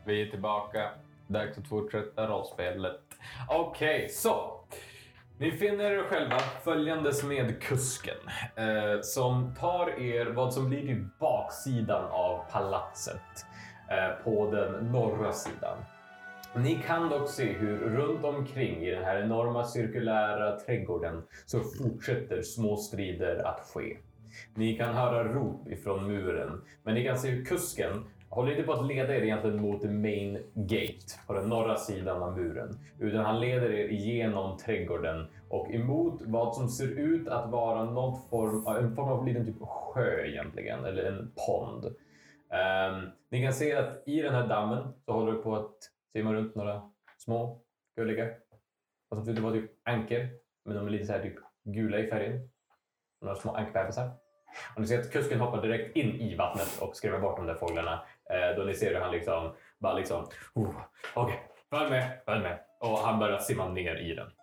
Vi är tillbaka. Dags att fortsätta rollspelet. Okej, så. Ni finner er själva följandes med kusken som tar er vad som blir till baksidan av palatset på den norra sidan. Ni kan dock se hur runt omkring i den här enorma cirkulära trädgården så fortsätter små strider att ske. Ni kan höra rop ifrån muren, men ni kan se hur kusken håller inte på att leda er egentligen mot the main gate på den norra sidan av muren, utan han leder er igenom trädgården och emot vad som ser ut att vara en form av liten typ sjö egentligen, eller en pond. Ni kan se att i den här dammen så håller det på att simma runt några små gulliga. Och som det var typ anker, men de är lite så här typ gula i färgen. Några små ankbebisar. Och ni ser att kusken hoppar direkt in i vattnet och skrämmer bort de där fåglarna. Då ni ser hur han okej, följ med. Och han börjar simma ner i den.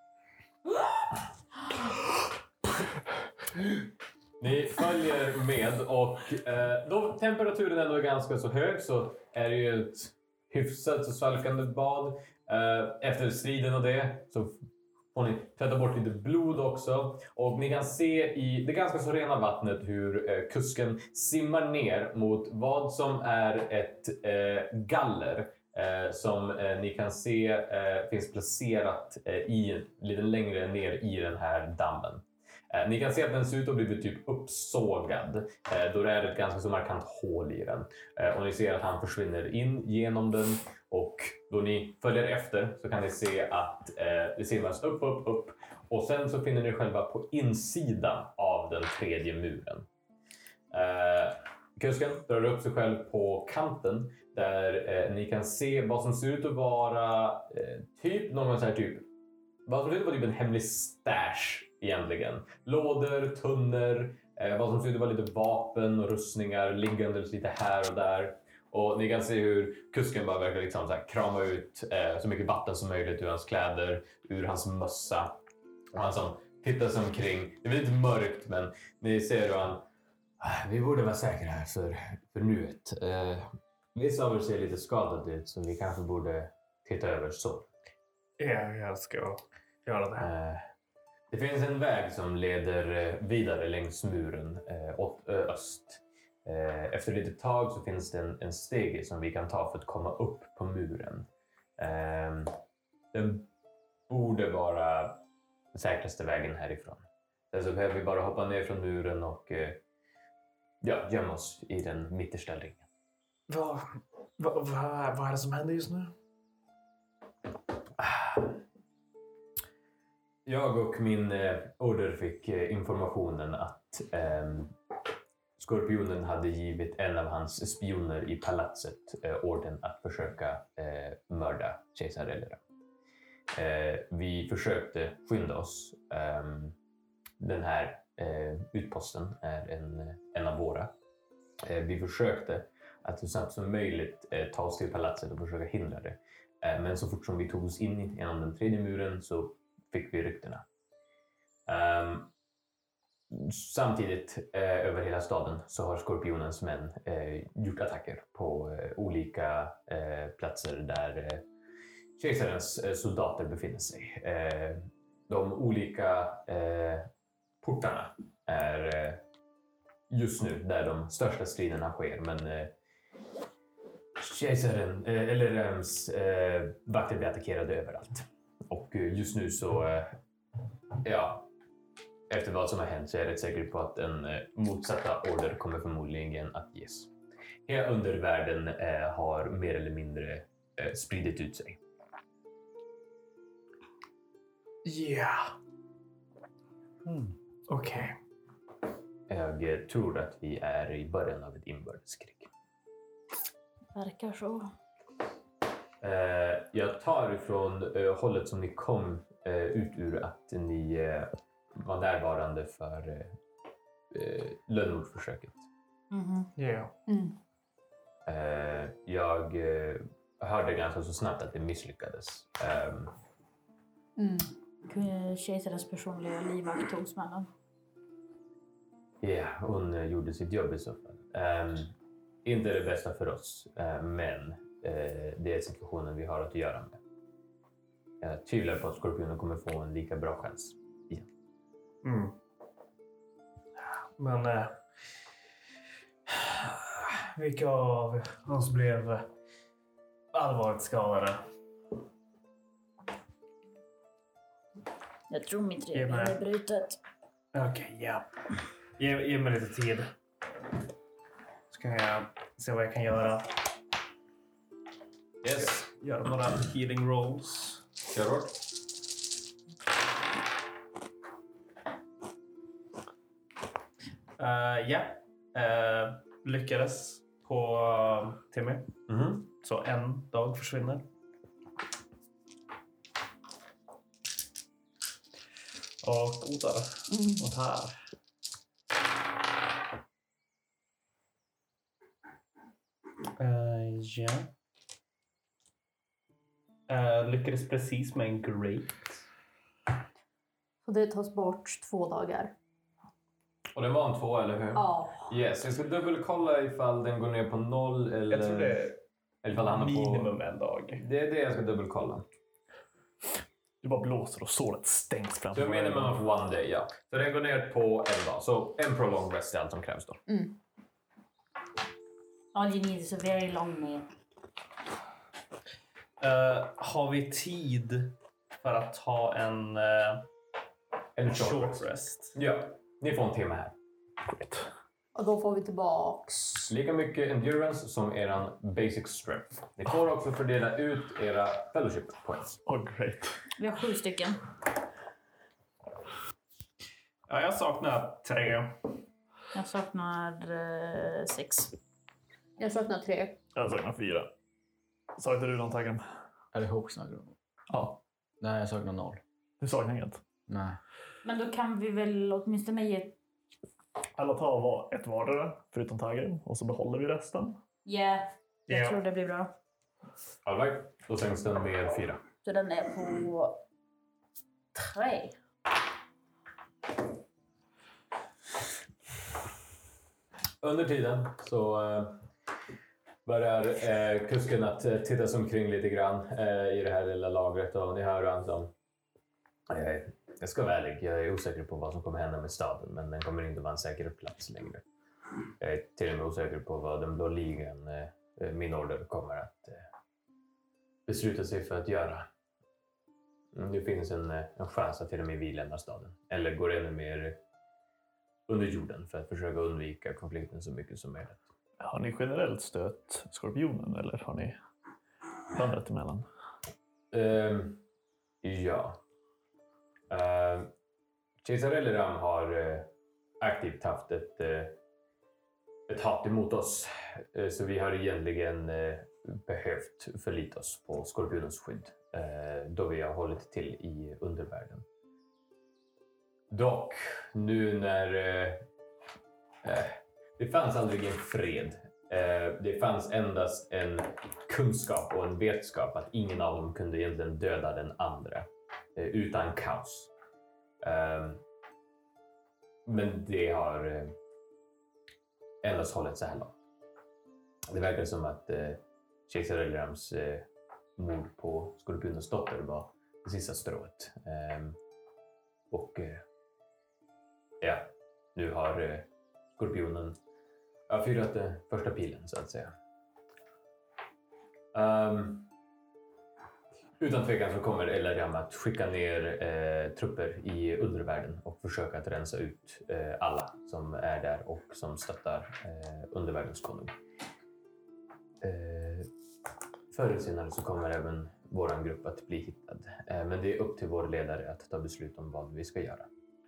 Ni följer med och då temperaturen ändå är ganska så hög så är det ju ett hyfsat så svalkande bad. Efter striden och det så får ni tvätta bort lite blod också. Och ni kan se i det ganska så rena vattnet hur kusken simmar ner mot vad som är ett galler. Som ni kan se finns placerat lite längre ner i den här dammen. Ni kan se att den ser ut att bli typ uppsågad. Då är det ett ganska så markant hål i den. Och ni ser att han försvinner in genom den. Och då ni följer efter så kan ni se att det simmas upp. Och sen så finner ni själva på insidan av den tredje muren. Kusken drar upp sig själv på kanten. Där ni kan se vad som ser ut att vara typ någon så här typ. Vad som ser ut att vara typ en hemlig stash egentligen. Lådor, tunnor, vad som ser ut att vara lite vapen och rustningar liggandes lite här och där. Och ni kan se hur kusken bara verkar liksom så här krama ut så mycket vatten som möjligt ur hans kläder, ur hans mössa. Och han som tittar sig omkring. Det är lite mörkt, men ni ser hur han... Vi borde vara säkra här för nuet. Vissa av er ser lite skadade ut, så vi kanske borde titta över så. Ja, jag ska göra det. Det finns en väg som leder vidare längs muren åt öst. Efter lite tag så finns det en stege som vi kan ta för att komma upp på muren. Den borde vara den säkraste vägen härifrån. Sen så behöver vi bara hoppa ner från muren och gömma oss i den mittersta ringen. Vad är det som händer just nu? Jag och min order fick informationen att Skorpionen hade givit en av hans spioner i palatset orden att försöka mörda kejsar Elera. Vi försökte skynda oss. Den här utposten är en av våra. Vi försökte att så snabbt som möjligt ta oss till palatset och försöka hindra det. Men så fort som vi tog oss in genom den tredje muren så fick vi ryktena. Samtidigt över hela staden så har Skorpionens män gjort attacker på olika platser där kejsarens soldater befinner sig. De olika portarna är just nu där de största striderna sker, men kejsaren eller vakter blir attackerade överallt. Och just nu så efter vad som har hänt så är jag rätt säker på att en motsatta order kommer förmodligen att ges. Hela undervärlden har mer eller mindre spridit ut sig. Ja. Okej. Jag tror att vi är i början av ett inbördeskrig. Verkar så. Jag tar ifrån hållet som ni kom ut ur att ni var närvarande för lönnmordsförsöket. Ja. Jag hörde ganska så snabbt att det misslyckades. Kejsarens personliga livvakt tog smällen. Ja, hon gjorde sitt jobb i så fall. Inte det bästa för oss, men det är situationen vi har att göra med. Jag tvivlar på att skorpionen kommer få en lika bra chans igen. Men vilka av oss blev allvarligt skadade? Jag tror mitt Ge revben mig. är brutet. Okej, ja. Ge mig lite tid. Ska jag se vad jag kan göra. Yes. Göra några healing rolls. Kör hårt. Ja. Lyckades på Timmy. Så en dag försvinner. Och där. Och här. Ja. Lyckades precis med en great. Så det tas bort 2 dagar. Och det var en 2, eller hur? Ja. Yes, jag ska dubbelkolla ifall den går ner på 0 eller... Jag tror det är eller ifall han har minimum på... en dag. Det är det jag ska dubbelkolla. Du bara blåser och såret stängs framför Så minimum of 1 day, ja. Så den går ner på en dag. Så en prolonged rest är allt som krävs då. All you need is a very long meal. Har vi tid för att ta en En short rest? Ja, ni får en timme här. Och då får vi tillbaks... Lika mycket endurance som eran basic strength. Ni får också fördela ut era fellowship points. Great. Vi har 7 stycken. Ja, jag saknar 3. Jag saknar 6. Jag saknar 3. Jag saknar 4. Saknar du någon taggen? Är det ihop snackar du? Ja. Nej, jag saknar 0. Du saknar inget? Nej. Men då kan vi väl åtminstone ge... Alla tar ett vardera, förutom taggen. Och så behåller vi resten. Yeah, jag Ja. tror det blir bra. All right. Då sänks den med 4. Så den är på 3. Under tiden så börjar kusken att titta sig omkring lite grann i det här lilla lagret. Och ni hör han som... jag ska vara ärlig, jag är osäker på vad som kommer hända med staden, men den kommer inte vara en säker plats längre. Jag är till och med osäker på vad den blå ligan, min order, kommer att besluta sig för att göra. Det finns en chans att till och med vi lämnar staden. Eller går ännu mer under jorden för att försöka undvika konflikten så mycket som möjligt. Har ni generellt stött skorpionen eller har ni vandrat emellan? Ja. Kejsar Eliram har aktivt haft ett hat emot oss. Så vi har egentligen behövt förlita oss på skorpionens skydd. Då vi har hållit till i undervärlden. Dock, nu när det fanns aldrig en fred. Det fanns endast en kunskap och en vetskap att ingen av dem kunde egentligen döda den andra utan kaos. Men det har endast hållit så här långt. Det verkar som att Kejsar Elrams mord på Skorpionens dotter var det sista strået. Och ja, nu har Skorpionen fyrat första pilen så att säga. Utan tvekan så kommer Elrond att skicka ner trupper i undervärlden och försöka att rensa ut alla som är där och som stöttar undervärldens konung. Förr eller senare så kommer även vår grupp att bli hittad. Men det är upp till vår ledare att ta beslut om vad vi ska göra.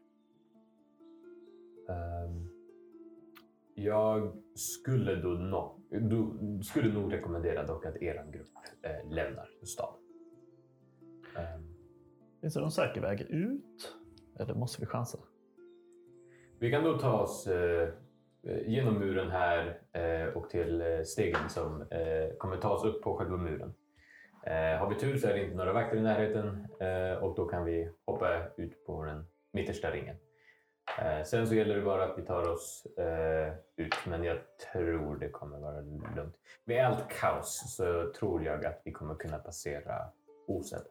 Jag skulle skulle nog rekommendera dock att er grupp lämnar staden. Finns det någon säker väg ut? Eller måste vi chansa? Vi kan då ta oss genom muren här och till stegen som kommer ta oss upp på själva muren. Har vi tur så är det inte några vakter i närheten och då kan vi hoppa ut på den mittersta ringen. Sen så gäller det bara att vi tar oss ut, men jag tror det kommer vara lugnt. Med allt kaos så tror jag att vi kommer kunna passera osedda.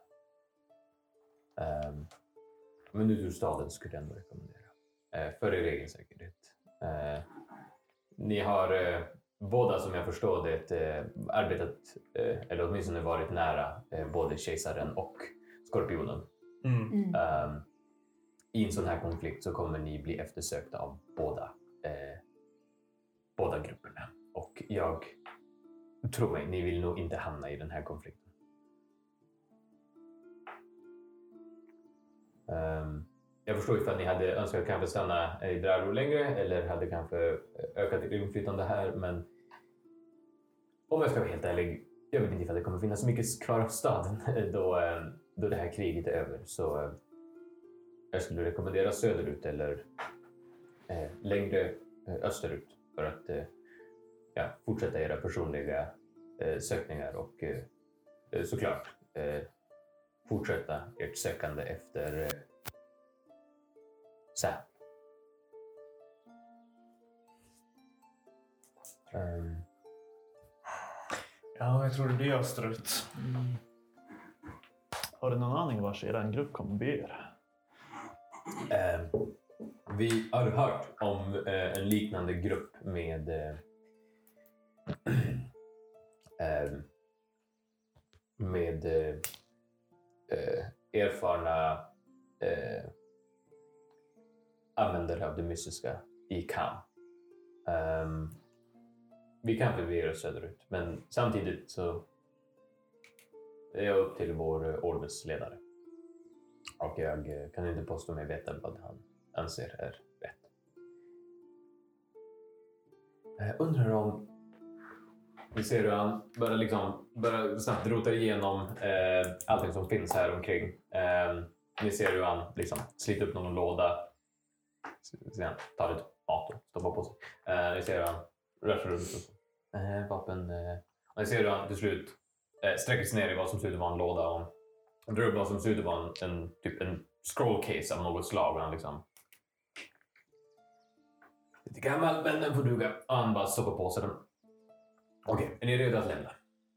Men ut ur staden skulle jag ändå rekommendera. För er egen säkerhet. Ni har båda, som jag förstår det, arbetat, eller åtminstone varit nära både kejsaren och skorpionen. I en sån här konflikt så kommer ni bli eftersökta av båda grupperna. Och jag tror mig, ni vill nog inte hamna i den här konflikten. Jag förstår ifall ni hade önskat kanske stanna i Draro längre eller hade kanske ökat ert inflytande här, men om jag ska vara helt ärlig, jag vet inte ifall det kommer finnas så mycket kvar av staden då det här kriget är över. Så jag skulle rekommendera söderut eller längre österut för att fortsätta era personliga sökningar och såklart fortsätta ert sökande efter Sam. Ja, jag tror det blir österut. Har du någon aning vars er grupp kommer bli er? Vi har hört om en liknande grupp med erfarna användare av det mystiska i Kam. Vi kan förvirra söderut, men samtidigt så är jag upp till vår Orbes ledare. Och jag kan inte påstå mig veta vad han anser är rätt. Jag undrar om vi ser hur han börjar snabbt rota igenom allting som finns här omkring. Ni ser hur han sliter upp någon låda. Sen tar lite mat och stoppar på sig. Ni ser hur han rör sig runt. Vapen. Och ni ser hur han till slut sträcker sig ner i vad som ser ut att vara en låda. Och drar upp vad som ser ut att vara en scroll case av något slag. Och han lite gammal, men den får duga. Och han bara stoppar på sig den. Okej, är ni redo att lämna?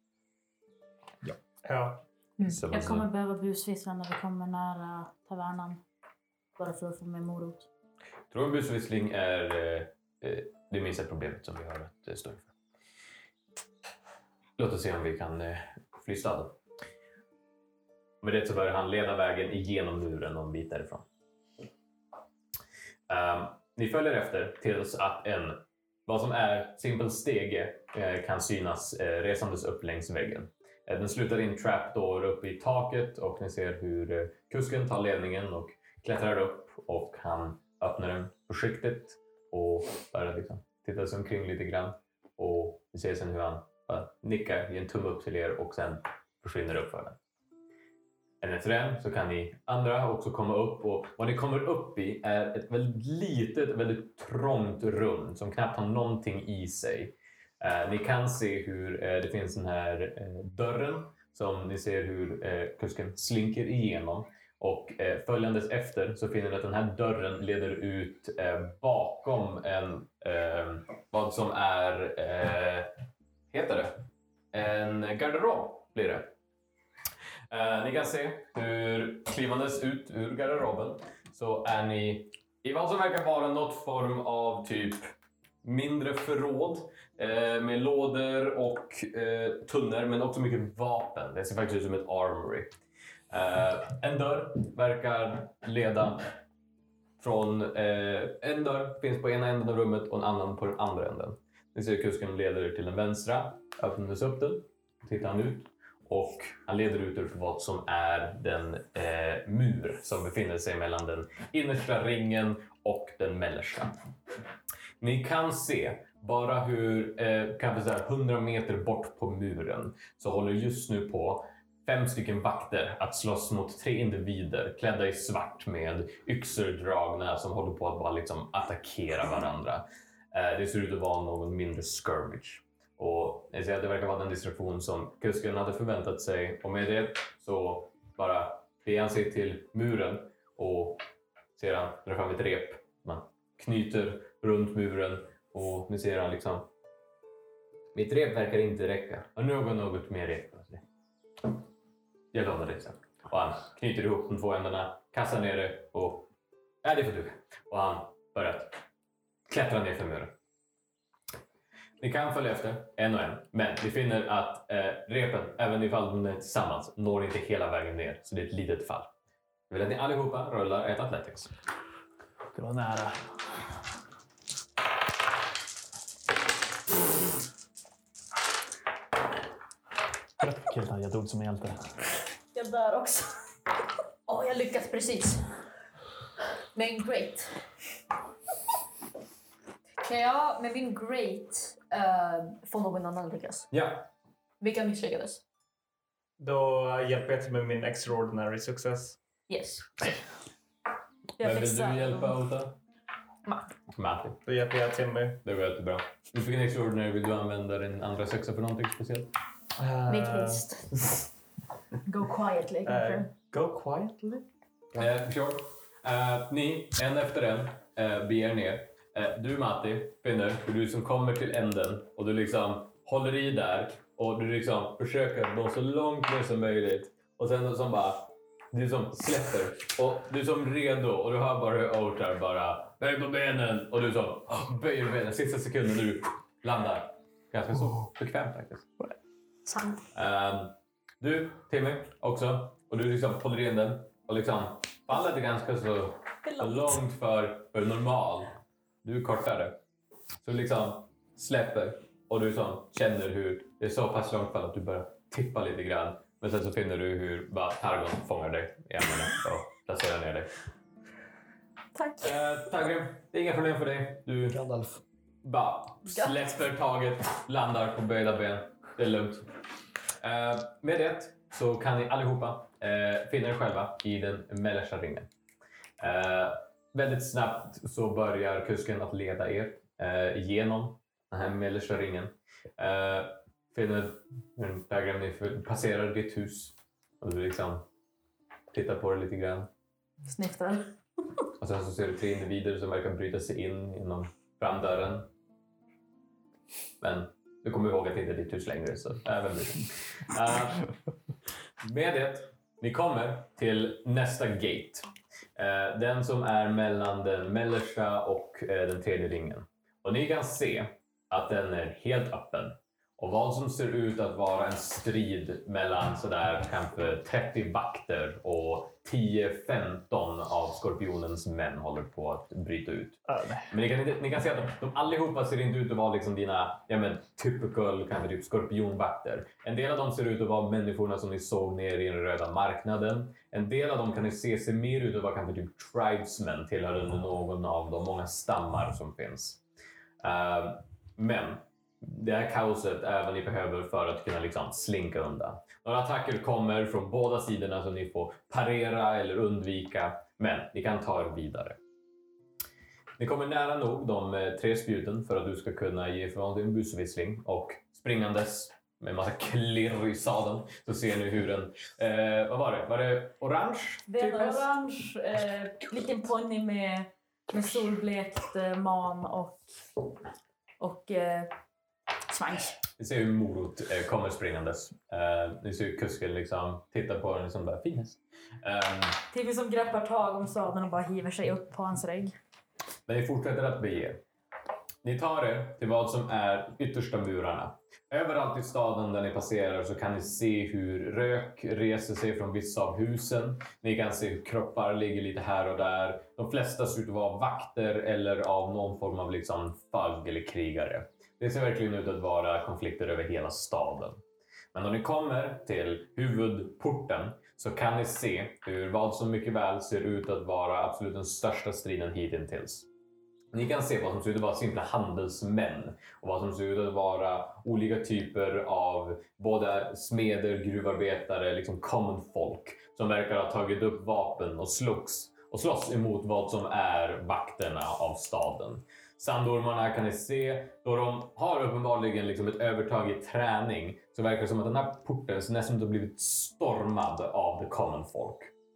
Ja. Så Jag kommer behöva busvissla när vi kommer nära tavernan. Bara för att få med morot. Jag tror en busvissling är det minsta problemet som vi har att stå inför. Låt oss se om vi kan fly staden. Med det så börjar han leda vägen igenom muren och en bit därifrån. Ni följer efter tills att vad som är simpel stege kan synas resandes upp längs väggen. Den slutar i en trapdoor uppe i taket och ni ser hur kusken tar ledningen och klättrar upp och han öppnar den försiktigt och börjar titta sig omkring lite grann. Och ni ser sen hur han nickar, ger en tumme upp till er och sen försvinner upp för den. Efter den så kan ni andra också komma upp, och vad ni kommer upp i är ett väldigt litet, väldigt trångt rum som knappt har någonting i sig. Ni kan se hur det finns den här dörren som ni ser hur kusken slinker igenom, och följandes efter så finner ni att den här dörren leder ut bakom vad som är en garderob blir det. Ni kan se hur klivandes ut ur garderoben så är ni i vad som verkar vara något form av typ mindre förråd med lådor och tunnor, men också mycket vapen. Det ser faktiskt ut som ett armory. En dörr verkar leda från en dörr finns på ena änden av rummet och en annan på den andra änden. Ni ser kusken leder till den vänstra, öppnades upp den, tittar han ut. Och han leder ut ur vad som är den mur som befinner sig mellan den innersta ringen och den mellersta. Ni kan se bara hur, kanske 100 meter bort på muren, så håller just nu på 5 stycken vakter att slåss mot 3 individer klädda i svart med yxor dragna som håller på att bara attackera varandra. Det ser ut att vara någon mindre skirmish. Och jag ser att det verkar vara den distraktion som kusken hade förväntat sig. Och med det så bara beger han sig till muren och ser han drar fram ett rep, Man knyter runt muren och ni ser han liksom. Mitt rep verkar inte räcka. Och något mer rep. Jag lånar det sen. Och han knyter ihop de två ändarna, kastar ner det och... det får du. Och han börjar klättra ner för muren. Ni kan följa efter en och en, men vi finner att repen, även ifall de är tillsammans, når inte hela vägen ner. Så det är ett litet fall. Jag vill att ni allihopa rullar ett Athletics. Det var nära. Killar, jag dog som en hjälte. Jag dör också. Jag lyckas precis. Men great. Kan jag med min great få någon annan lyckas? Ja. Vilka misslyckades? Då hjälper jag till med min extraordinary success. Yes. Vem vill du hjälpa, Ota? Matti. Då hjälper jag till med... Det går jättebra. Du fick en extraordinary. Vill du använda din andra sexa för någonting speciellt? Make haste. Go quietly, kanske. Go quietly? Sure. Ni, en efter en, beger ner. Du, Matti, finner hur du som kommer till änden och du liksom håller i där och du liksom försöker gå så långt ner som möjligt och sen som bara du som släpper och du som redo och du hör bara hur Outar bara böj på benen och du som böjer benen sista sekunden du landar. Ganska så bekvämt faktiskt. Sant. Du, Timmy, också. Och du liksom håller in den och liksom faller ganska så långt för normal. Du är kortare. Så du liksom släpper och du liksom känner hur det är så pass långt fall att du börjar tippa lite grann. Men sen så finner du hur bara Targon fångar dig i armarna och placerar ner dig. Tack. Tagrim, det är inga problem för dig. Du Gandalf. bara släpper taget, landar på böjda ben. Det är lugnt. Med det så kan ni allihopa finna er själva i den mellersta ringen. Väldigt snabbt så börjar kusken att leda er genom den här mellersta ringen. Finner Tagrim, ni passerar ditt hus och du liksom tittar på det lite grann. Sniftar. Och sen så ser du 3 individer som verkar bryta sig in genom framdörren. Men du kommer ihåg att det inte är ditt hus längre, så även med det, ni kommer till nästa gate. Den som är mellan den mellersta och den tredje ringen. Och ni kan se att den är helt öppen. Och vad som ser ut att vara en strid mellan sådär kanske 30 vakter och 10-15 av skorpionens män håller på att bryta ut. Men ni kan se att de allihopa ser inte ut att vara liksom dina typical kanske typ skorpionvakter. En del av dem ser ut att vara människorna som ni såg ner i den röda marknaden. En del av dem kan ni se ser mer ut att vara kanske typ tribesmen tillhörande någon av de många stammar som finns. Men det här kaoset är vad ni behöver för att kunna liksom slinka undan. Några attacker kommer från båda sidorna som ni får parera eller undvika. Men ni kan ta er vidare. Ni kommer nära nog de 3 spjuten för att du ska kunna ge ifrån dig en busvissling. Och springandes med en massa klirr i sadeln så ser ni hur en... vad var det? Var det orange? Det är en orange liten ponny med solblekt man och svans. Ni ser hur Morot kommer springandes. Ni ser hur kusken liksom tittar på den liksom bara fin häst. Timmy som greppar tag om sadeln och bara hiver sig upp på hans rygg. Men ni fortsätter att bege. Ni tar er till vad som är yttersta murarna. Överallt i staden där ni passerar så kan ni se hur rök reser sig från vissa av husen. Ni kan se hur kroppar ligger lite här och där. De flesta ser ut att vara vakter eller av någon form av liksom thug eller krigare. Det ser verkligen ut att vara konflikter över hela staden. Men när ni kommer till huvudporten så kan ni se hur vad som mycket väl ser ut att vara absolut den största striden hittills. Ni kan se vad som ser ut att vara simpla handelsmän och vad som ser ut att vara olika typer av både smeder, gruvarbetare, liksom common folk som verkar ha tagit upp vapen och slåss emot vad som är vakterna av staden. Sandormarna kan ni se, då de har uppenbarligen liksom ett övertag i träning så verkar det som att den här porten nästan har blivit stormad av the common folk.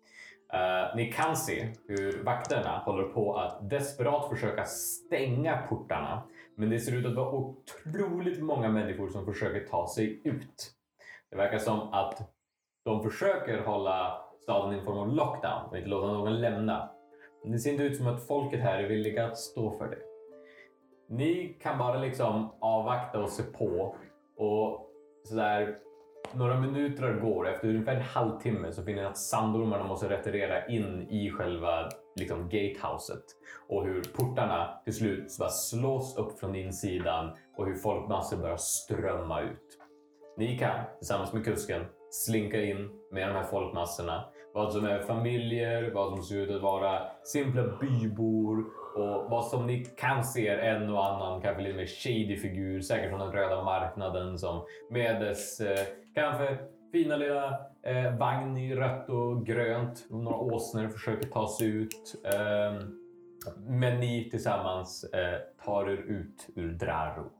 Ni kan se hur vakterna håller på att desperat försöka stänga portarna. Men det ser ut att vara otroligt många människor som försöker ta sig ut. Det verkar som att de försöker hålla staden i en form av lockdown och inte låta någon lämna. Men det ser inte ut som att folket här är villiga att stå för det. Ni kan bara liksom avvakta och se på. Och sådär några minuter går. Efter ungefär en halvtimme så finner ni att sandormarna måste retirera in i själva liksom gatehouset. Och hur portarna till slut bara slås upp från insidan. Och hur folkmassor börjar strömma ut. Ni kan tillsammans med kusken slinka in med de här folkmassorna. Vad som är familjer, vad som ser ut att vara simpla bybor och vad som ni kan se en och annan kanske lite mer shady figur, säkert från den röda marknaden som med dess kanske fina lilla vagn i rött och grönt. Några åsnor försöker ta sig ut. Men ni tillsammans tar er ut ur Draro.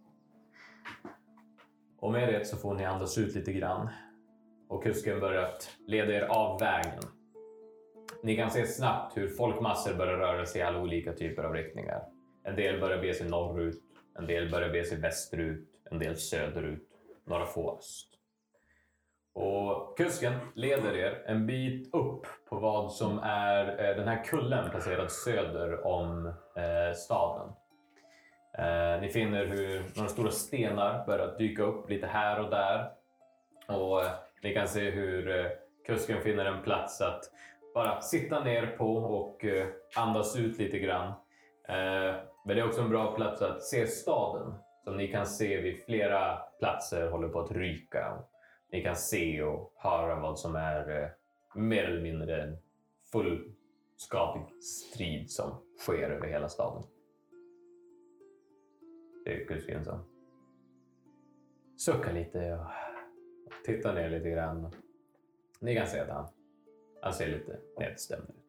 Och med det så får ni andas ut lite grann. Och kusken börjar leda er av vägen. Ni kan se snabbt hur folkmassor börjar röra sig i alla olika typer av riktningar. En del börjar be sig norrut, en del börjar be sig västerut, en del söderut, några få öst. Och kusken leder er en bit upp på vad som är den här kullen placerad söder om staden. Ni finner hur några stora stenar börjar dyka upp lite här och där. Och ni kan se hur kusken finner en plats att bara sitta ner på och andas ut lite grann. Men det är också en bra plats att se staden. Som ni kan se vid flera platser håller på att ryka. Ni kan se och höra vad som är mer eller mindre en fullskalig strid som sker över hela staden. Det är kusken som suckar lite och tittar ner lite grann. Ni kan se att han ser lite nedstämd ut.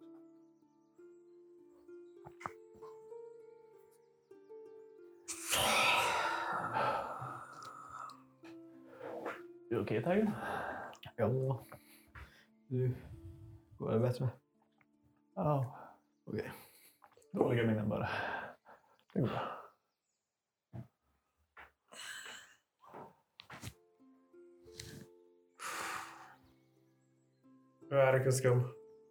Är du okej, Tiger? Ja. Du, går det bättre? Ja, okej. Dåliga minnen bara. Det går bra. Hur är det, kusken?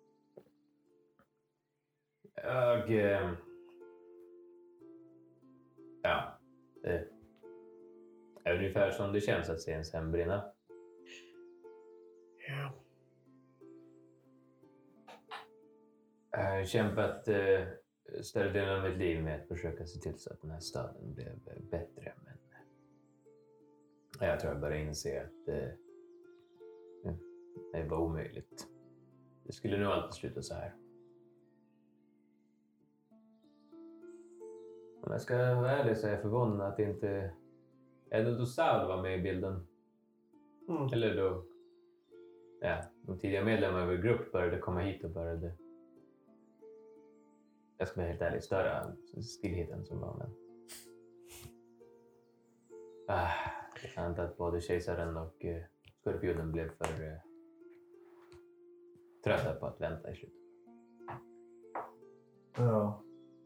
Ja, det är ungefär som det känns att se ens hem brinna. Ja. Jag har kämpat större delen av mitt liv med att försöka se till så att den här staden blev bättre. Men jag tror jag börjar inse att det var omöjligt. Det skulle nog alltid sluta så här. Om jag ska vara ärlig så är jag förvånad att inte Saul var med i bilden. Eller då de tidiga medlemmarna av vår grupp började komma hit och började, jag ska vara helt ärlig, störa stillheten som var. Men jag kan inte att både kejsaren och skorpionen blev för trötta på att vänta i slutet. Ja.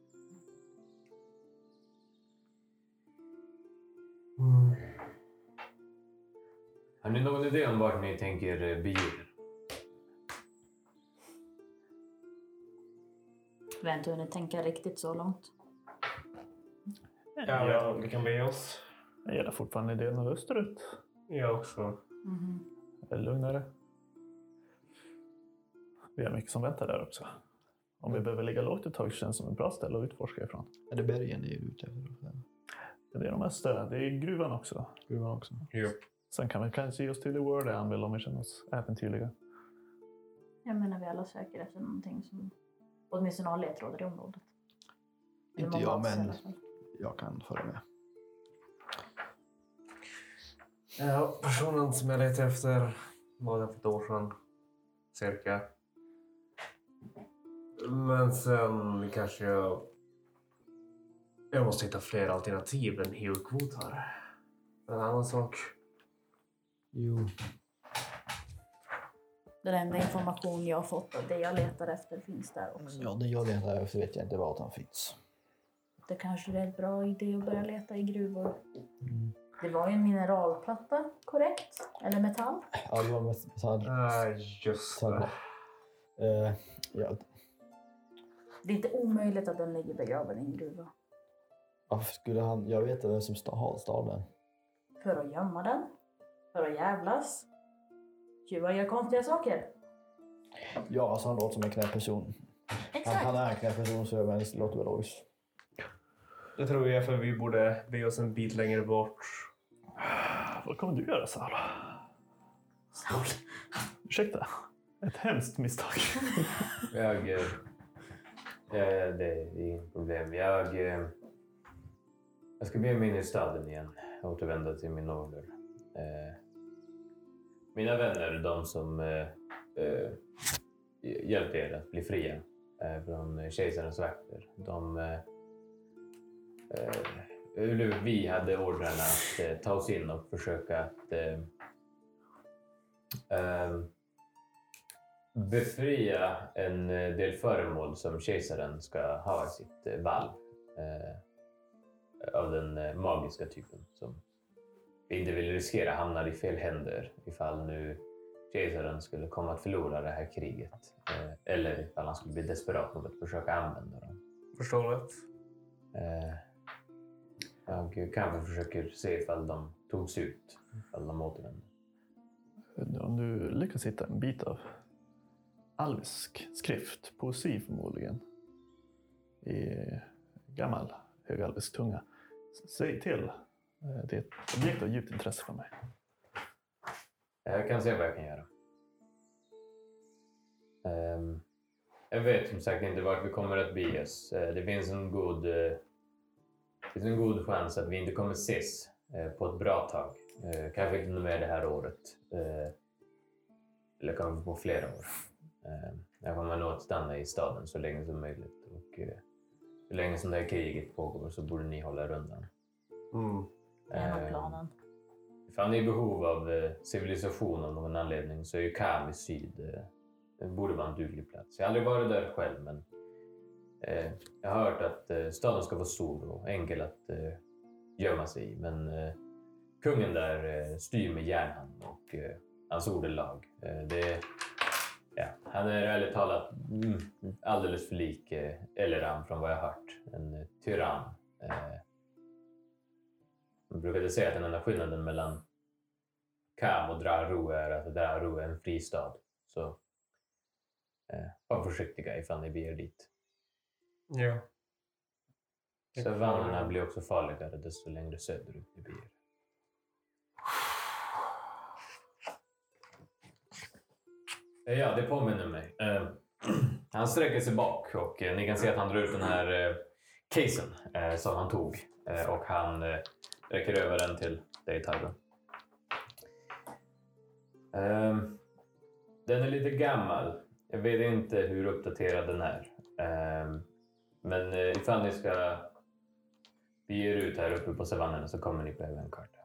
Har ni någon idé om vart ni tänker bege er? Jag vet inte hur ni tänker riktigt så långt. Jag vet om vi kan be oss. Jag gillar fortfarande idén av österut. Jag också. Det är lugnare. Vi har mycket som väntar där också. Om vi behöver ligga lågt ett tag känns det som ett bra ställe att utforska ifrån. Är det bergen ni är ute efter? Det är de mesta. Det är gruvan också. Gruvan också. Jo. Sen kan vi kanske ge oss till The World han vill om vi känner oss äventyrliga. Jag menar vi alla söker efter någonting som åtminstone har ledtrådar i området. Inte jag, men jag kan följa med. Ja, personen som jag letade efter var det för ett år sedan. Cirka. Men sen kanske jag måste hitta fler alternativ än healkvot här. En annan sak. Jo. Den enda information jag har fått och det jag letar efter finns där också. Ja, det jag letar efter vet jag inte vart han finns. Det kanske är en bra idé att börja leta i gruvor. Det var ju en mineralplatta, korrekt? Eller metall? Ja, det var metall. Just det. Ja, Det är inte omöjligt att den ligger begraven i en gruva. varför skulle han... Jag vet vem som har staden. För att gömma den. För att jävlas. Tjuvar gör konstiga saker. Ja, alltså han låter som en knäpp person. Exakt. Han är en knäpp person så det låter väl logiskt. Det tror jag för vi borde be oss en bit längre bort. Vad kommer du göra, Saul? Ursäkta. Ett hemskt misstag. Det är inget problem. Jag ska be mig in i staden igen. Återvända till min ålder. Mina vänner, de som hjälpte er att bli fria från kejsarens vakter. Vi hade ordrarna att ta oss in och försöka att befria en del föremål som kejsaren ska ha i sitt valv av den magiska typen som vi inte vill riskera hamnar i fel händer ifall nu kejsaren skulle komma att förlora det här kriget eller ifall han skulle bli desperat om att försöka använda dem. Förståeligt. Jag kanske försöker se ifall de togs ut, ifall de återvänder. Om du lyckas hitta en bit av alvisk skrift, poesi förmodligen, i gammal högalvisk tunga, säg till. Det är ett objekt av djupt intresse för mig. Jag kan se vad jag kan göra. Jag vet som sagt inte vart vi kommer att bege oss. Det finns en god chans att vi inte kommer ses på ett bra tag. Kanske inte mer det här året. Eller kanske på flera år. Jag kommer nog att stanna i staden så länge som möjligt. Och så länge som det här kriget pågår så borde ni hålla rundan. Det är nog planen. Ifall ni är i behov av civilisation av någon anledning så är ju Kam i syd. Det borde vara en duglig plats. Jag har aldrig varit där själv men jag har hört att staden ska vara stor och enkel att gömma sig i. Men kungen där styr med järnhand och hans ord är lag. Han är ärligt talat alldeles för lik Eleran från vad jag har hört. En tyrann. Man brukade säga att den enda skillnaden mellan Kam och Draru är att Draru är en fristad. Så var försiktiga ifall ni beger dit. Ja. Savannerna blir också farligare desto längre söderut ni beger. Ja, det påminner mig. Han sträcker sig bak och ni kan se att han drar ut den här casen som han tog. Och han räcker över den till dig, Tyro. Den är lite gammal. Jag vet inte hur uppdaterad den är. Men ifall ni ska bege er ut här uppe på savannen så kommer ni behöva en karta.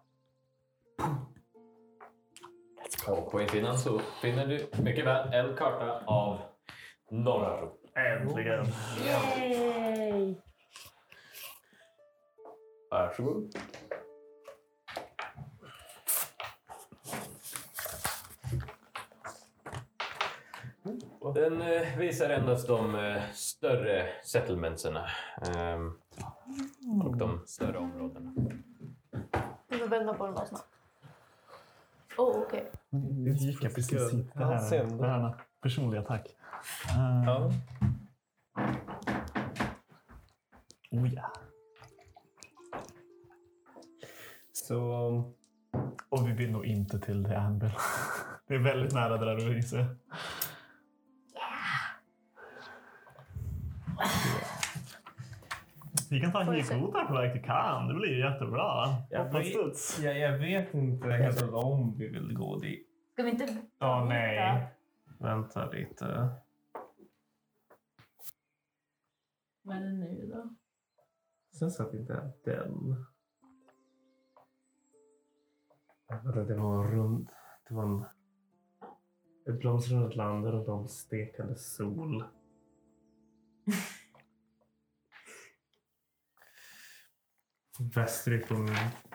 Och på insidan så finner du mycket väl en karta av Norra. Äntligen! Yay! Varsågod. Den visar endast de större settlementserna och de större områdena. Jag får vända på den bara snabbt. Okej. Det gick jag precis hit. Det här personliga tack. Ja. Ja. Så... Och vi vill nog inte till The Anvil. Det är väldigt nära där du inser. Vi kan ta en gikotar på väg till Kam. Det blir jättebra. Jag vet inte helt om vi vill gå dit. Ska vi inte... Nej. Vänta lite. Vad är det nu då? Sen så att det inte är den. Det var en rund... Det var Ett blomstrande land runt om stekande sol. Västerut en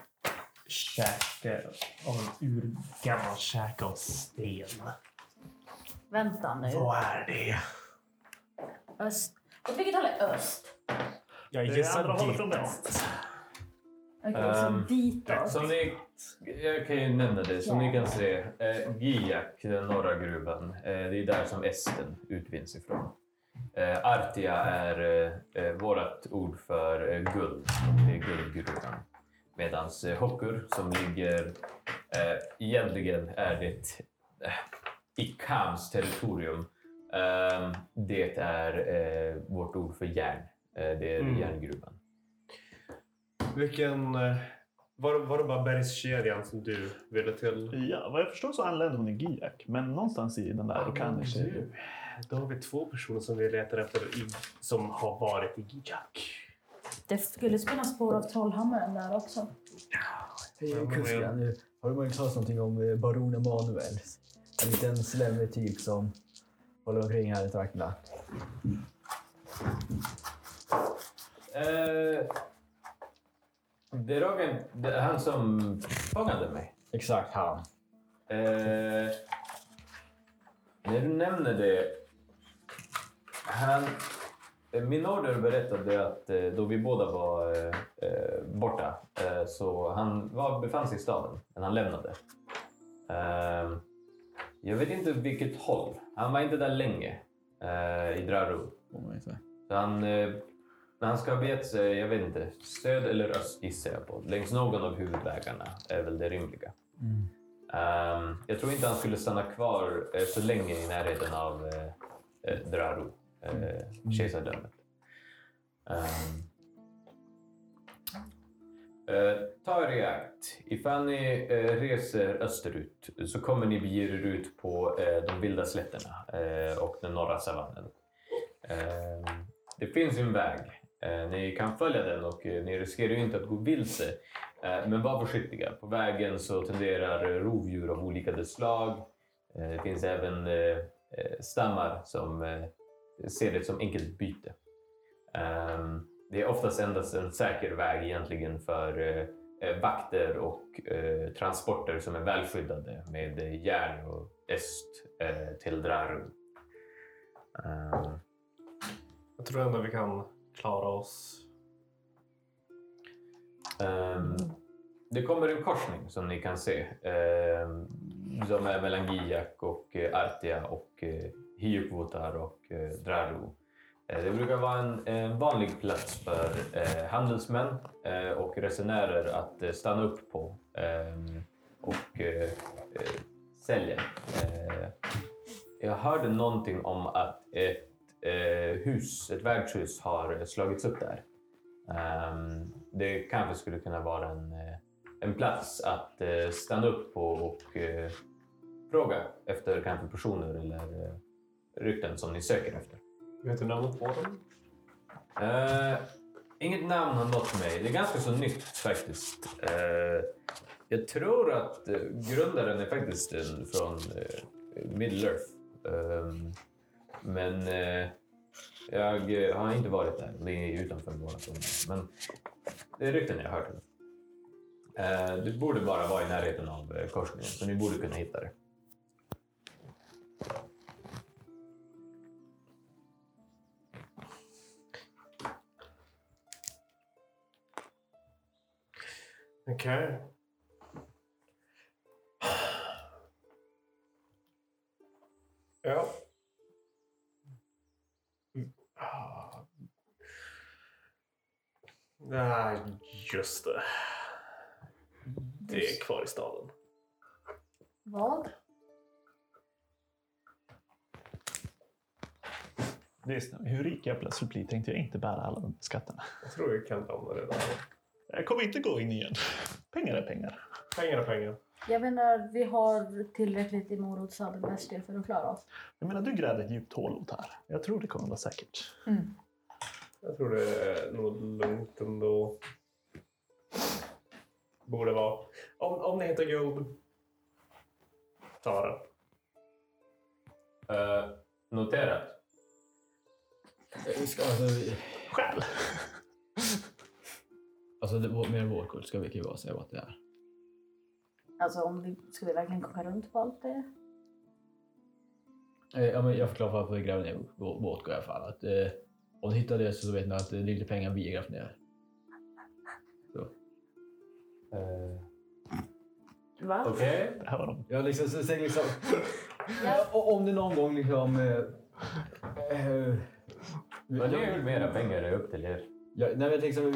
käke av en urgammal käke av sten. Vänta nu. Vad är det? Öst. Åt vilket håll är öst? Jag Det är gissar andra hållet från ditåt. väst. Okej, så ditåt. Som jag kan ju nämna det. Som ni kan se, Giak, den norra gruvan, det är där som esten utvinns ifrån. Artia är vårt ord för guld. Det är guldgruvan. Medan Hokkur som ligger, egentligen är det i Kams territorium. Det är vårt ord för järn. Det är järngruvan. Vilken... Var det bara bergskedjan som du ville till? Ja, vad jag förstår så anlände hon i Giak. Men någonstans i den där Okane-kedjan. Då har vi 2 personer som vi letar efter som har varit i Giak. Det skulle spela spår av Trollhammaren där också. Hej Kuskan, har du möjligt hört någonting om baron Emanuel? En liten slemmig typ som håller omkring här i trakterna. Det är han som fångade mig. Exakt han. När du nämner det, min order berättade att då vi båda var borta, så han befann sig i staden, men han lämnade. Jag vet inte vilket håll. Han var inte där länge i Draru. Så han ska ha begett sig, jag vet inte, söd eller öst gissar jag på. Längs någon av huvudvägarna är väl det rimliga. Jag tror inte han skulle stanna kvar så länge i närheten av Draru, kejsardömet. Ta er i akt. Ifall ni reser österut så kommer ni bege er ut på de vilda slätterna och den norra savannen. Det finns en väg. Ni kan följa den och ni riskerar ju inte att gå vilse. Men var försiktiga. På vägen så tenderar rovdjur av olika slag. Det finns även stammar som ser det som enkelt byte. Det är oftast endast en säker väg egentligen för vakter och transporter som är välskyddade med järn och est till Draru. Jag tror ändå vi kan klara oss. Det kommer en korsning som ni kan se. Som är mellan Giak och Artia och Hiukvotar och Draru. Det brukar vara en vanlig plats för handelsmän och resenärer att stanna upp på och sälja. Jag hörde någonting om att ett värdshus har slagits upp där. Det kanske skulle kunna vara en plats att stanna upp på och fråga efter kanske personer eller rykten som ni söker efter. Vet du namnet på dem? Inget namn har nått mig. Det är ganska så nytt faktiskt. Jag tror att grundaren är faktiskt från Middle-earth. Men jag har inte varit där. Det är utanför våra zoner. Men det är rykten jag har hört. Det borde bara vara i närheten av korsningen. Så ni borde kunna hitta det. Okej. Ja. Nej, just det. Det är kvar i staden. Vad? Visst, hur rik jag plötsligt blir tänkte jag inte bära alla de skatterna. Jag tror vi kan lämna det där. Jag kommer inte gå in igen. Pengar är pengar. Pengar är pengar. Jag menar, vi har tillräckligt i morotsadel väster för att klara oss. Jag menar, du grävde ett djupt hål åt här. Jag tror det kommer vara säkert. Jag tror det är nog lugnt ändå. Borde vara. Om ni hittar guld, ta det. Noterat. Själv. Alltså mer vår kult ska vi ju bara säga vad det är. Alltså ska vi verkligen komma runt på allt det? Ja, men jag förklarar varför vi gräver ner vårt i alla fall. Att, om ni hittar det så vet ni att det är lite pengar vi gräver ner. Så. Va? Okej. Det här var de. Ja, liksom, så liksom om det någon gång liksom... Men det är ju mera pengar, det är upp till er. Ja, nej, men liksom,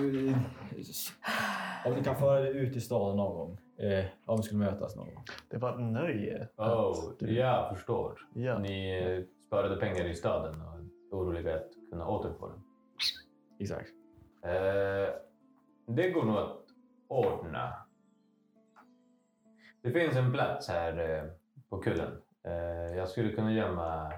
om ni kan föra det ut i staden någon gång. Om vi skulle mötas någon gång. Det var ett nöje. Jag förstår. Ja. Ni sparade pengar i staden och är oroliga att kunna återfå dem. Exakt. Det går nog att ordna. Det finns en plats här på kullen. Jag skulle kunna gömma...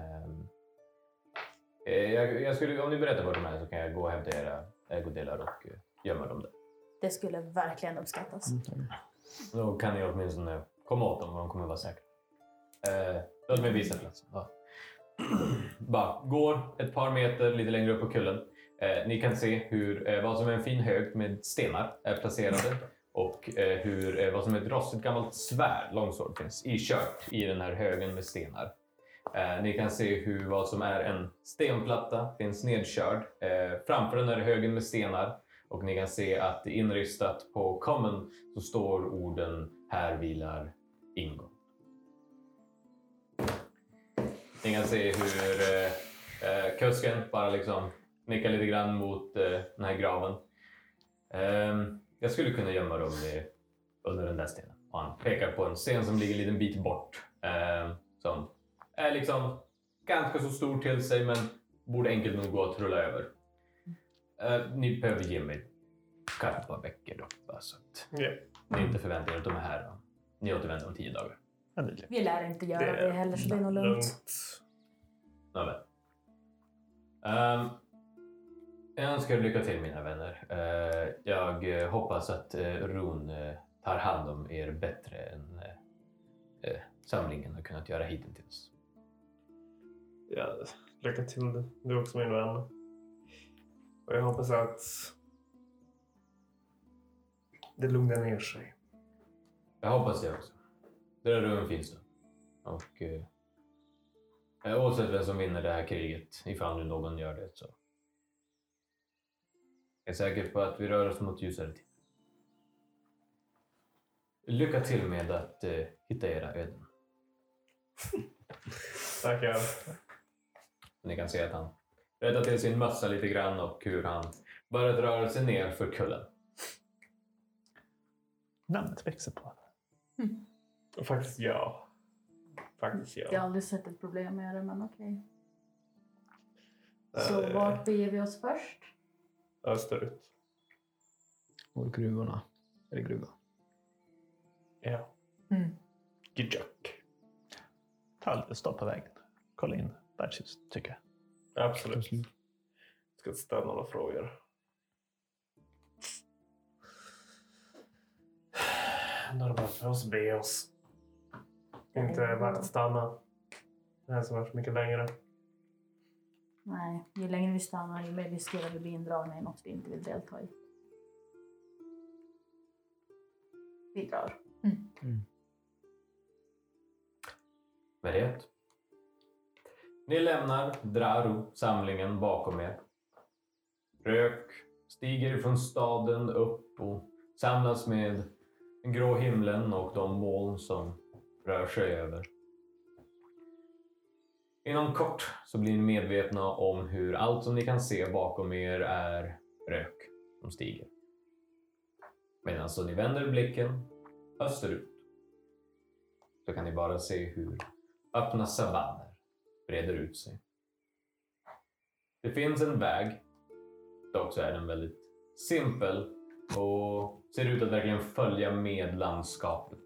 om ni berättar vad de är så kan jag gå och hämta era ägodelar och gömma dem där. Det skulle verkligen uppskattas. Då kan ni åtminstone komma åt dem och de kommer vara säkra. Låt mig visa platsen. Ja. Bara går ett par meter lite längre upp på kullen. Ni kan se vad som är en fin hög med stenar är placerade. Och vad som är ett rostigt gammalt svärd, långsvärd, finns ikört i den här högen med stenar. Ni kan se vad som är en stenplatta finns nedkörd framför den här högen med stenar. Och ni kan se att inristat på common så står orden "Här vilar Ingo". Ni kan se hur kusken bara liksom nickar lite grann mot den här graven. Jag skulle kunna gömma dem under den där stenen. Och han pekar på en sten som ligger en liten bit bort. Som är liksom ganska så stor till sig men borde enkelt nog gå att rulla över. Ni behöver ge mig kanske ett par veckor då. Så att ni inte förväntar er att de är här. Ni återvänder om 10 dagar. Vi lär inte göra det heller så det är nog lugnt. Jag önskar lycka till mina vänner. Jag hoppas att Ron tar hand om er bättre än samlingen har kunnat göra hittills. Ja, lycka till du också min vän. Och jag hoppas att det lugnar ner sig. Jag hoppas det också. Det där rummet finns då. Och oavsett vem som vinner det här kriget, ifall nu någon gör det så. Jag är säker på att vi rör oss mot ljusare tid. Lycka till med att hitta era öden. Tackar. Ni kan se att han rättar till sin mössa lite grann och hur han börjar röra sig ner för kullen. Namnet växer på. Faktiskt ja. Jag har aldrig sett ett problem med det, men okej. Så vart beger vi oss först? Österut. Och gruvorna. Eller gruva. Ja. Gidjak. Stopp på vägen. Kolla in värdshuset, tycker jag. Absolut. Ska inte ställa några frågor. Då är det bara för oss att be oss. Inte värt att stanna. Det här som varit mycket längre. Nej, ju längre vi stannar ju mer riskerar vi bli indragna i något vi inte vill delta i. Vi drar. Med ni lämnar Draru-samlingen bakom er. Rök stiger från staden upp och samlas med den grå himlen och de moln som rör sig över. Inom kort så blir ni medvetna om hur allt som ni kan se bakom er är rök som stiger. Medan så ni vänder blicken österut så kan ni bara se hur öppna savanner breder ut sig. Det finns en väg, dock så är den väldigt simpel och ser ut att verkligen följa med landskapet.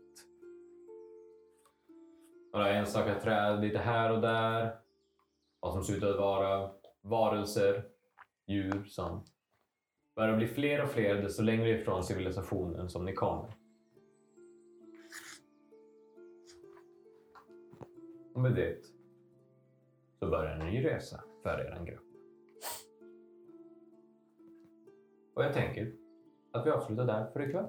Några enstaka träd lite här och där. Vad som ser ut att vara varelser, djur som börjar bli fler och fler desto längre ifrån civilisationen som ni kommer. Och med det så börjar en ny resa för er grupp. Och jag tänker att vi avslutar där för ikväll.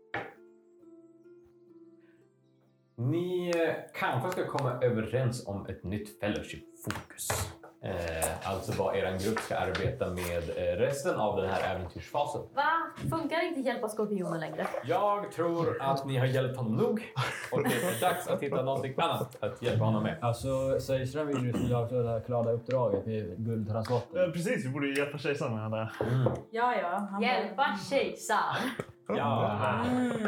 Ni kanske ska komma överens om ett nytt fellowship-fokus. Alltså vad er grupp ska arbeta med resten av den här äventyrsfasen. Va? Funkar inte hjälpa skorpionen längre? Jag tror att ni har hjälpt honom nog och det är dags att hitta någonting annat att hjälpa honom med. Alltså, Sejström vill ju klara uppdraget med guldtransporten. Precis, vi borde ju hjälpa kejsaren med det. Ja. Hjälpa kejsaren Ja.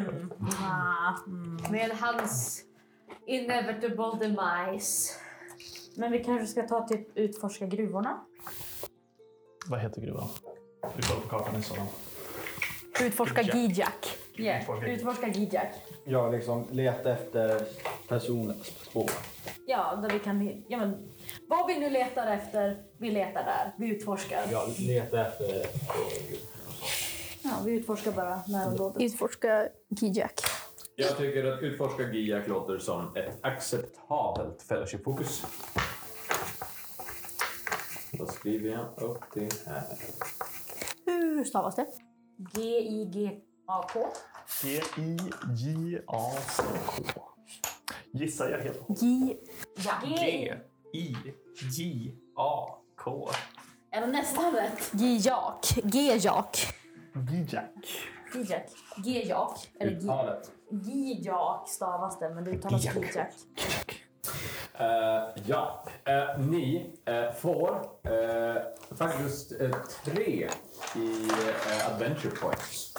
med hans inevitable demise. Men vi kanske ska ta typ utforska gruvorna. Vad heter gruvan? Vi kollar på kartan i sådan. Utforska Gijak. Utforska Gijak. Ja, liksom leta efter personens spår. Ja, där vi kan... Ja, men, vad vi nu letar efter, vi letar där. Vi utforskar. Ja, leta efter... Ja, vi utforskar bara närområdet. Utforska Gijak. Jag tycker att utforska Gijak låter som ett acceptabelt fellowship-fokus. Då skriver jag upp det här. Hur stavas det? G-I-G-A-K. G-I-J-A-C-K. Gissar jag helt. G-I-J-A-K. Är det nästan rätt? Gijak. Gijak. Gijak. Gijak. G-Jak. Eller Uttalet. Gijak stavas det, men det uttalas Gijak. Ni får faktiskt 3 i adventure points.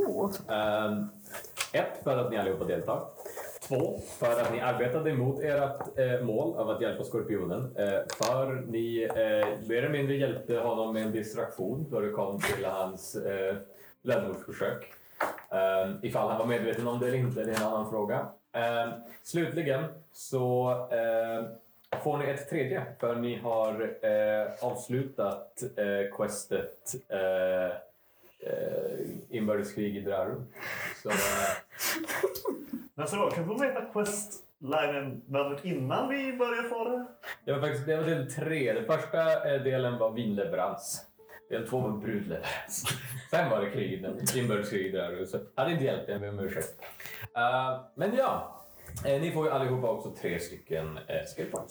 Ett för att ni allihopa deltar. 2 för att ni arbetade mot ert mål av att hjälpa skorpionen. För ni mer eller mindre hjälpte honom med en distraktion då det kom till hans lämnordsförsök. Ifall han var medveten om det eller inte, det är en annan fråga. Slutligen så får ni ett 3 för ni har avslutat questet inbördeskrig i Drarum. Så Men så kan vi veta quest-linen innan vi börjar få det? det var del 3. Den första delen var vinleverans. Del 2 var brudleverans. Sen var det kriget, inbördeskrig där. Så hade inte hjälpt, jag ber om ursäkt. Men ja, ni får ju allihopa också 3 stycken skill points.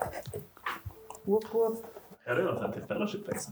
Jag har redan tänt till fellowship-växeln.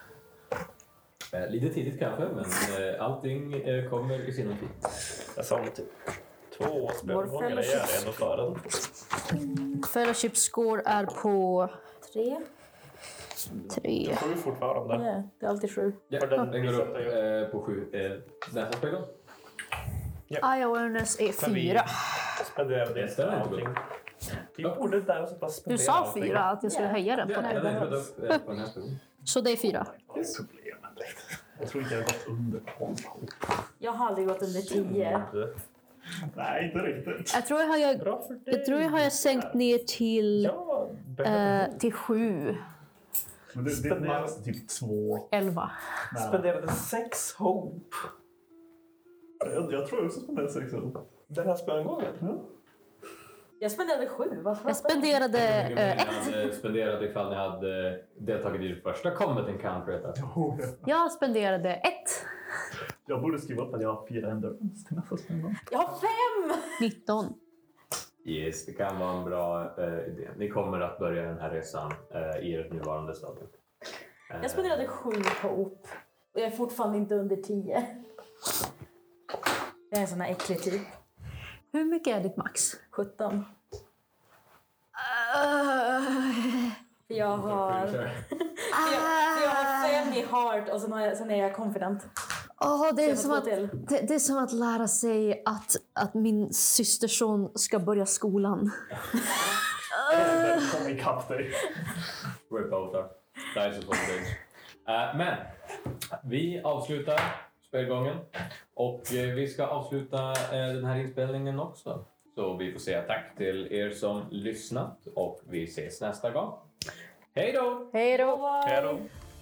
Lite tidigt kanske, men allting kommer i sin tid. Jag sa typ 2 spelgångar. Jag är ändå före den. Fellowship score är på 3. 3. 7 fortfarande. Ja, det är alltid 7. Ja, den går upp på 7. Nästa spelgång? Eye awareness är 4. Spenderade Det stämmer inte allting. Vi borde där och så bara Du spendera sa allting. 4, att jag skulle höja den på Ja, den den. har gått upp på den här spelgången. Så det är 4. Jag tror inte jag har gått under 12. Jag har aldrig gått under 10. Nej, inte riktigt. Jag tror jag har sänkt ner till, Ja, till 7. men det är max typ 2. 11. Spenderade 6 hope. Jag tror också spenderade 6 hope. Den här spelgången? Ja. Jag spenderade 7. Jag spenderade Ni 1. hade spenderat ifall ni hade deltagit i det första combat encounter. Jag spenderade 1. Jag borde skriva upp att jag har 4 endurance till nästa spelgång. Jag har 5! 19. Yes, det kan vara en bra idé. Ni kommer att börja den här resan i ert nuvarande stadium. Jag spenderade 7 på OP. Och jag är fortfarande inte under 10. Jag är en sån här äcklig typ. Hur mycket är ditt max? 17. Jag har 5 i heart och sen är jag confident. Det är, Så som jag att, får till. det är som att lära sig att min systerson ska börja skolan. Kom ikapp dig. Reporter. Men vi avslutar spelgången och vi ska avsluta den här inspelningen också. Så vi får säga tack till er som lyssnat och vi ses nästa gång. Hej då! Hej då! Hej då.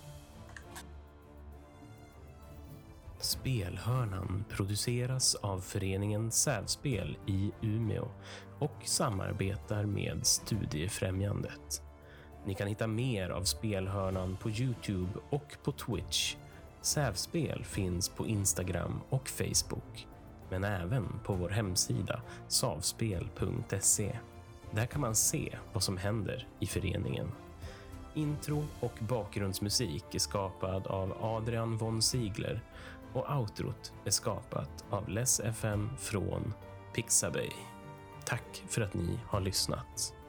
Spelhörnan produceras av föreningen Sälspel i Umeå och samarbetar med Studiefrämjandet. Ni kan hitta mer av Spelhörnan på YouTube och på Twitch. Sävspel finns på Instagram och Facebook, men även på vår hemsida savspel.se. Där kan man se vad som händer i föreningen. Intro och bakgrundsmusik är skapad av Adrian von Ziegler och outrot är skapat av Les FM från Pixabay. Tack för att ni har lyssnat.